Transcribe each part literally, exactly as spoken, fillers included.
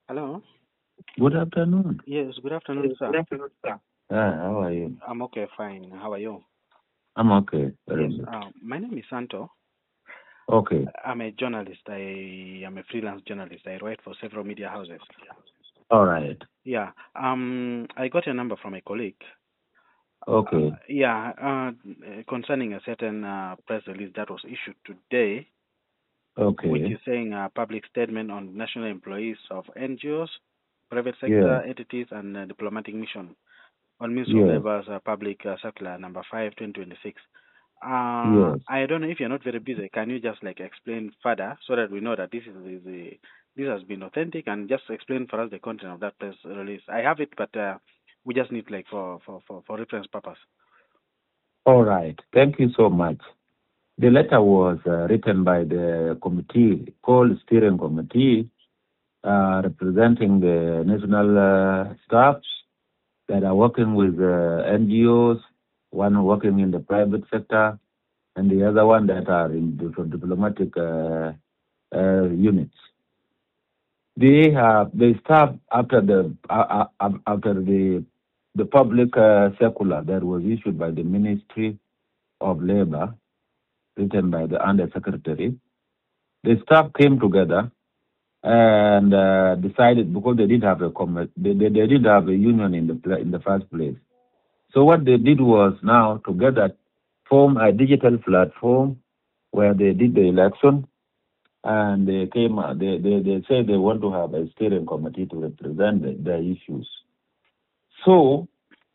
Hello. Good afternoon. Yes, good afternoon, Good sir. afternoon, sir. Ah, how are you? I'm okay, fine. How are you? I'm okay. Very Yes. good. Uh, my name is Santo. Okay. I'm a journalist. I am a freelance journalist. I write for several media houses. All right. Yeah. Um, I got your number from a colleague. Uh, Okay. yeah. Uh, concerning a certain uh, press release that was issued today, which Okay. is saying a public statement on national employees of N G Os, private Yes. sector entities, and uh, diplomatic mission on Ministry of Yes. Labor's uh, public uh, circular number five, twenty twenty-six. Uh, Yes. I don't know if you're not very busy. Can you just like explain further so that we know that this is the, the this has been authentic, and just explain for us the content of that press release? I have it, but uh, we just need like for for for, for reference purpose. All right. Thank you so much. The letter was uh, written by the committee called Steering Committee, uh, representing the national uh, staffs that are working with uh, N G Os, one working in the private sector, and the other one that are in different diplomatic uh, uh, units. They have they start after the uh, uh, after the the public uh, circular that was issued by the Ministry of Labor, written by the Under Secretary. The staff came together and uh, decided, because they didn't have a com- they, they, they didn't have a union in the pla- in the first place. So what they did was now together form a digital platform where they did the election, and they came. uh, They they, they say they want to have a steering committee to represent the, their issues. So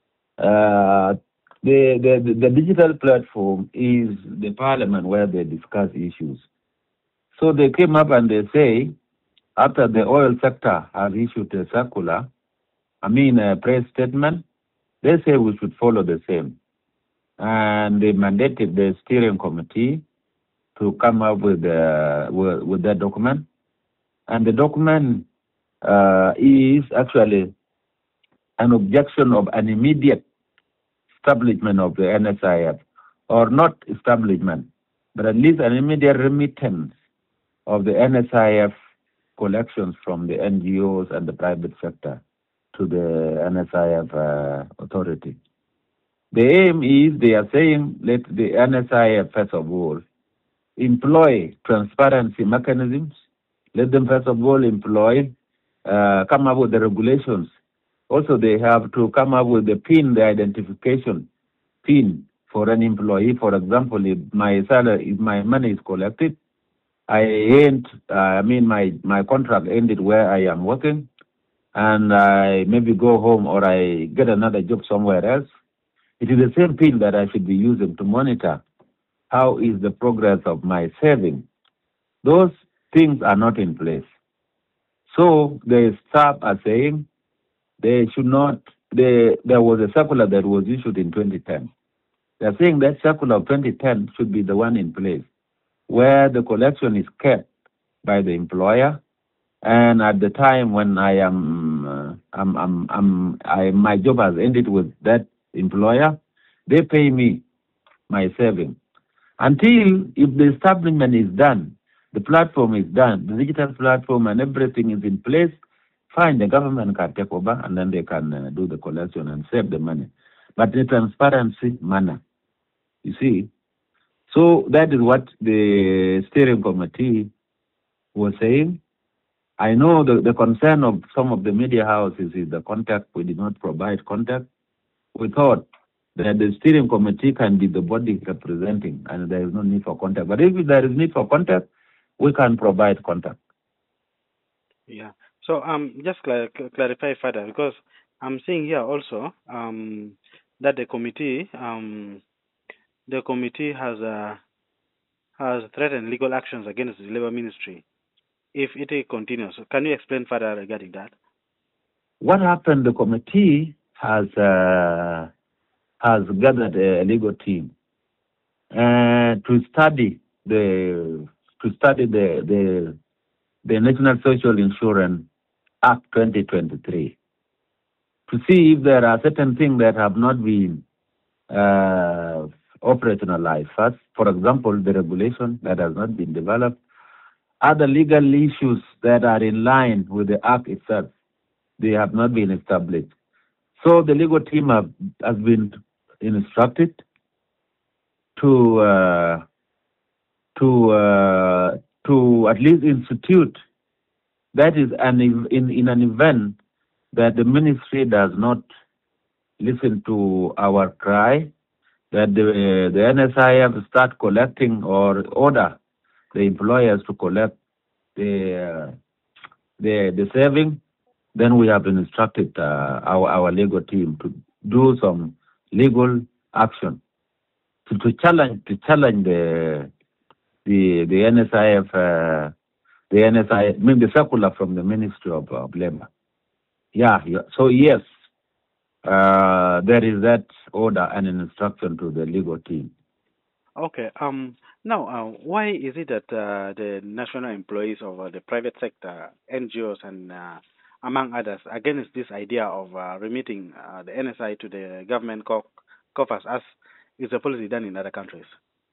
uh, the, the the digital platform is the parliament where they discuss issues. So they came up and they say, after the oil sector has issued a circular, I mean a press statement, they say we should follow the same. And they mandated the steering committee to come up with uh, with, with that document. And the document uh, is actually an objection of an immediate establishment of the N S I F, or not establishment, but at least an immediate remittance of the N S I F collections from the N G Os and the private sector to the N S I F uh, authority. The aim is, they are saying, let the N S I F, first of all, employ transparency mechanisms. Let them, first of all, employ, uh, come up with the regulations. Also, they have to come up with the PIN, the identification PIN for an employee. For example, if my salary, if my money is collected, I end, uh, I mean, my, my contract ended where I am working, and I maybe go home or I get another job somewhere else. It is the same PIN that I should be using to monitor how is the progress of my saving. Those things are not in place. So the staff are saying they should not, they, there was a circular that was issued in twenty ten. They're saying that circular of twenty ten should be the one in place, where the collection is kept by the employer, and at the time when I am, uh, I'm, I'm, I'm, I, my job has ended with that employer, they pay me my saving. Until, if the establishment is done, the platform is done, the digital platform and everything is in place, fine, the government can take over and then they can uh, do the collection and save the money. But in a transparency manner, you see. So that is what the steering committee was saying. I know the, the concern of some of the media houses is the contact. We did not provide contact. We thought that the steering committee can be the body representing, and there is no need for contact. But if there is need for contact, we can provide contact. Yeah. So um, just cl- clarify further, because I'm seeing here also um that the committee um the committee has uh, has threatened legal actions against the labor ministry if it continues. Can you explain further regarding that? What happened? The committee has uh, has gathered a legal team uh, to study the to study the the the National Social Insurance Act twenty twenty-three, to see if there are certain things that have not been uh, operationalized. First, for example, the regulation that has not been developed, other legal issues that are in line with the Act itself, they have not been established. So the legal team have, has been instructed to uh, to uh, to at least institute, that is an in in an event that the ministry does not listen to our cry, that the the N S I F start collecting or order the employers to collect the uh, the the saving, then we have instructed uh, our our legal team to do some legal action to, to challenge to challenge the the the N S I F uh, the N S I F, I mean the circular from the Ministry of uh, Labor. Yeah, yeah. So yes, uh, there is that order and an instruction to the legal team. Okay. Um. Now, uh, why is it that uh, the national employees of uh, the private sector, N G Os, and uh, among others, against this idea of uh, remitting uh, the N S I to the government co- coffers, as is a policy done in other countries?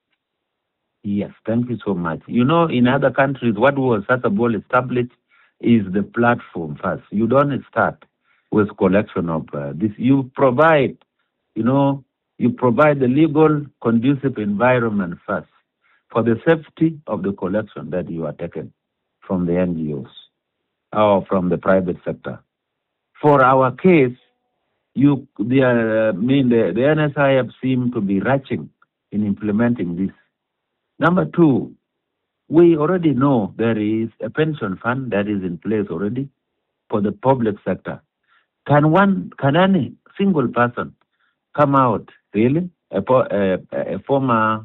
Yes, thank you so much. You know, in other countries, what was first of all established is the platform first. You don't start with collection of uh, this. You provide, you know, you provide the legal conducive environment first for the safety of the collection that you are taking from the N G Os or from the private sector. For our case, you, the, uh, mean the, the N S I F seem to be rushing in implementing this. Number two, we already know there is a pension fund that is in place already for the public sector. Can one, can any single person come out, really? A, a, a former,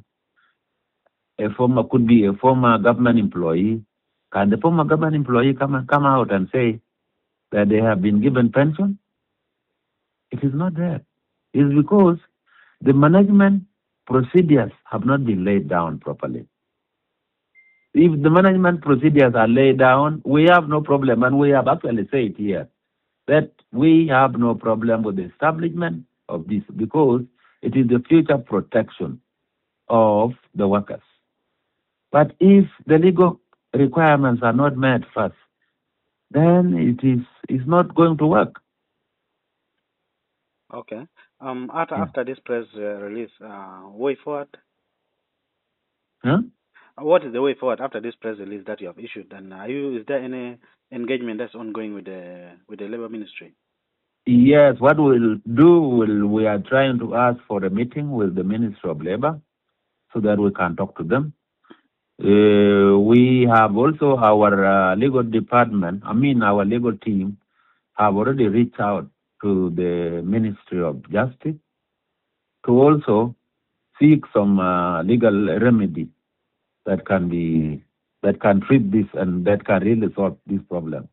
a former, could be a former government employee. Can the former government employee come, come out and say that they have been given pension? It is not there. It's because the management procedures have not been laid down properly. If the management procedures are laid down, we have no problem, and we have actually said here that we have no problem with the establishment of this because it is the future protection of the workers. But if the legal requirements are not met first, then it is it's not going to work. Okay. Um. After Yeah. after this press uh, release, uh, way forward. Huh? What is the way forward after this press release that you have issued? And are you, is there any engagement that's ongoing with the with the Labor Ministry? Yes, what we'll do, we'll, we are trying to ask for a meeting with the Ministry of Labor so that we can talk to them. Uh, we have also our uh, legal department, I mean our legal team, have already reached out to the Ministry of Justice to also seek some uh, legal remedy that can be that can treat this and that can really solve this problem.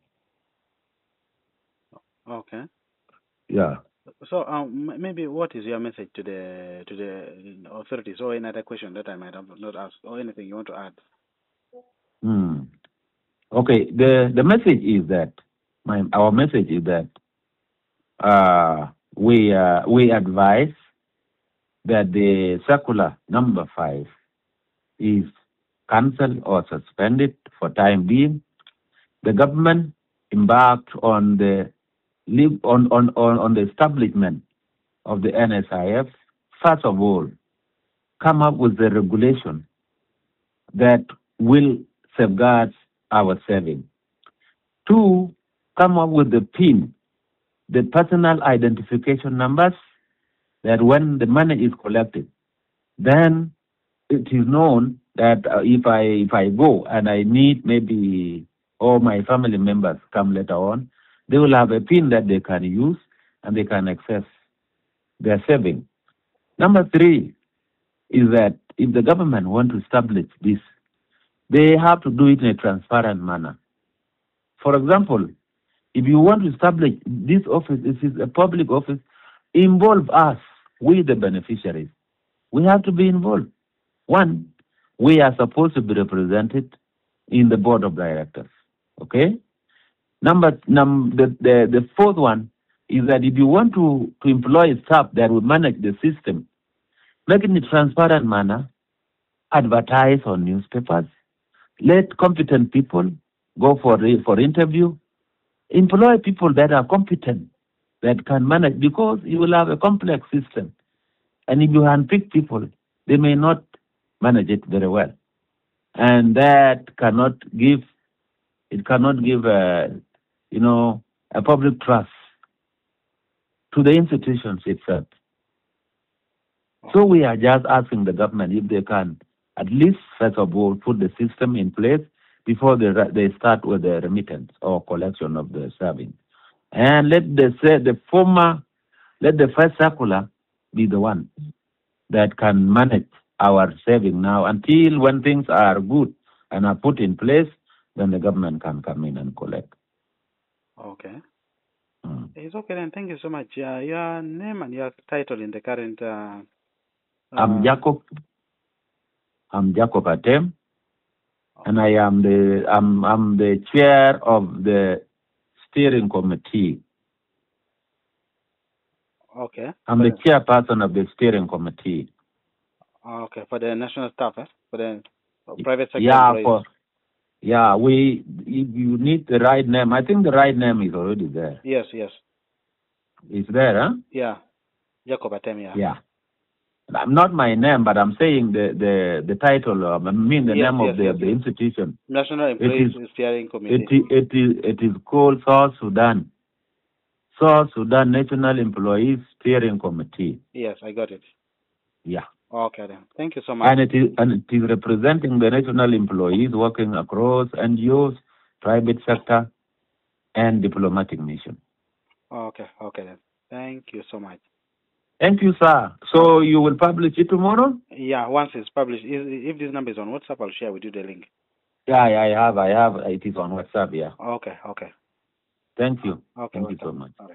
Okay. Yeah. So, um, maybe what is your message to the to the authorities, or any other question that I might have not asked, or anything you want to add? Hmm. Okay. The the message is that my our message is that uh, we uh, we advise that the circular number five is cancelled or suspended for time being. The government embarked on the on, on, on, on the establishment of the N S I F. First of all, come up with the regulation that will safeguard our saving. Two, come up with the PIN, the personal identification numbers, that when the money is collected, then it is known that uh, if I if I go and I need maybe all my family members come later on, they will have a PIN that they can use and they can access their saving. Number three is that if the government want to establish this, they have to do it in a transparent manner. For example, if you want to establish this office, this is a public office, involve us, we the beneficiaries. We have to be involved. One, we are supposed to be represented in the board of directors. Okay? Number num the, the, the fourth one is that if you want to, to employ staff that will manage the system, make it in a transparent manner, advertise on newspapers, Let competent people go for for interview. Employ people that are competent, that can manage, because you will have a complex system. And if you handpick people, they may not manage it very well. And that cannot give, it cannot give, a, you know, a public trust to the institutions itself. So we are just asking the government if they can, at least, first of all, put the system in place before they, they start with the remittance or collection of the savings. And let the, the former, let the first circular be the one that can manage our saving now until when things are good and are put in place, then the government can come in and collect. Okay. Mm. It's okay then. Thank you so much. Uh, your name and your title in the current... Uh, I'm uh, Jacob. I'm Jacob Atem, and I am the I'm I'm the chair of the steering committee. Okay. I'm the chairperson of the steering committee. Okay, for the national staff, eh? For the private sector yeah, employees. For, yeah, we if you need the right name. I think the right name is already there. Yes, yes. It's there, huh? Yeah. Jacob Atem, yeah. Yeah. Not my name, but I'm saying the the, the title, uh, I mean the yes, name yes, of the, yes, the yes. institution. National Employees Steering Committee. It, it, is, it is called South Sudan. South Sudan National Employees Steering Committee. Yes, I got it. Yeah. Okay then. Thank you so much. And it is and it is representing the national employees working across N G Os, private sector, and diplomatic mission. Okay, okay then. Thank you so much. Thank you, sir. So you will publish it tomorrow? Yeah, once it's published. If this number is on WhatsApp, I'll share with you the link. Yeah, yeah, I have, I have. It is on WhatsApp, yeah. Okay, okay. Thank you. Okay, Thank welcome. you so much. All right.